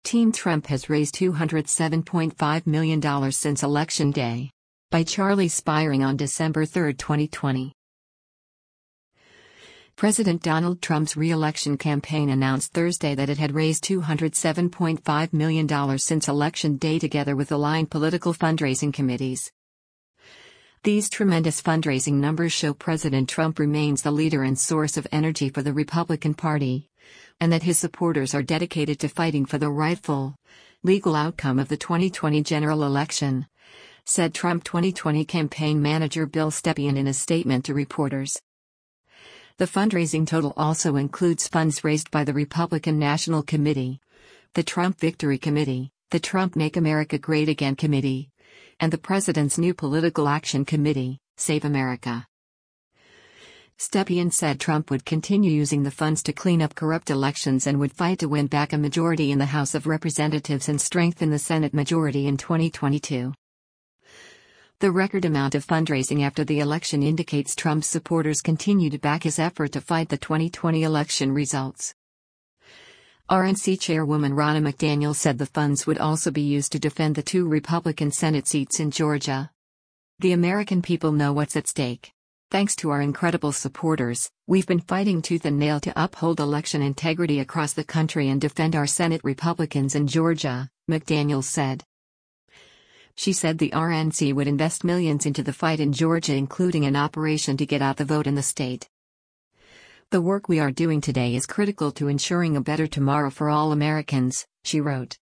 Team Trump has raised $207.5 million since Election Day. By Charlie Spiring on December 3, 2020. President Donald Trump's re-election campaign announced Thursday that it had raised $207.5 million since Election Day together with aligned political fundraising committees. These tremendous fundraising numbers show President Trump remains the leader and source of energy for the Republican Party, and that his supporters are dedicated to fighting for the rightful, legal outcome of the 2020 general election, said Trump 2020 campaign manager Bill Stepien in a statement to reporters. The fundraising total also includes funds raised by the Republican National Committee, the Trump Victory Committee, the Trump Make America Great Again Committee, and the President's new Political Action Committee, Save America. Stepien said Trump would continue using the funds to clean up corrupt elections and would fight to win back a majority in the House of Representatives and strengthen the Senate majority in 2022. The record amount of fundraising after the election indicates Trump's supporters continue to back his effort to fight the 2020 election results. RNC Chairwoman Ronna McDaniel said the funds would also be used to defend the 2 Republican Senate seats in Georgia. The American people know what's at stake. Thanks to our incredible supporters, we've been fighting tooth and nail to uphold election integrity across the country and defend our Senate Republicans in Georgia, McDaniel said. She said the RNC would invest millions into the fight in Georgia, including an operation to get out the vote in the state. The work we are doing today is critical to ensuring a better tomorrow for all Americans, she wrote.